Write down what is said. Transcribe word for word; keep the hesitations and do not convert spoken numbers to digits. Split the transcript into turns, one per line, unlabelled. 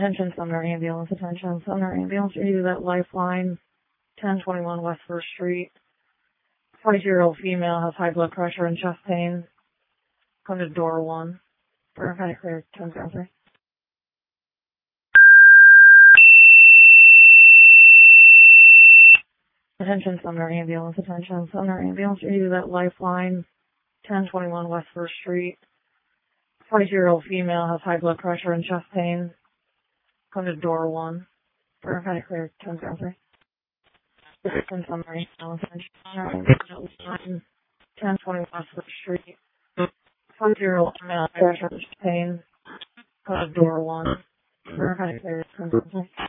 Attention Sumner Ambulance, attention Sumner Ambulance, are you at Lifeline, ten twenty-one West First Street. forty-two-year-old female has high blood pressure and chest pain. Come to door one. Paramedic clear, ten zero three. Attention Sumner Ambulance, attention Sumner Ambulance, are you at Lifeline, ten twenty-one West First Street. forty-two-year-old female has high blood pressure and chest pain. Come to door one. Paramedic clear, ten zero three. Attention Sumner Ambulance, attention ten twenty West First Street. forty-two-year-old female has high blood pressure and chest pain. Come to door one. Paramedic clear, ten zero three.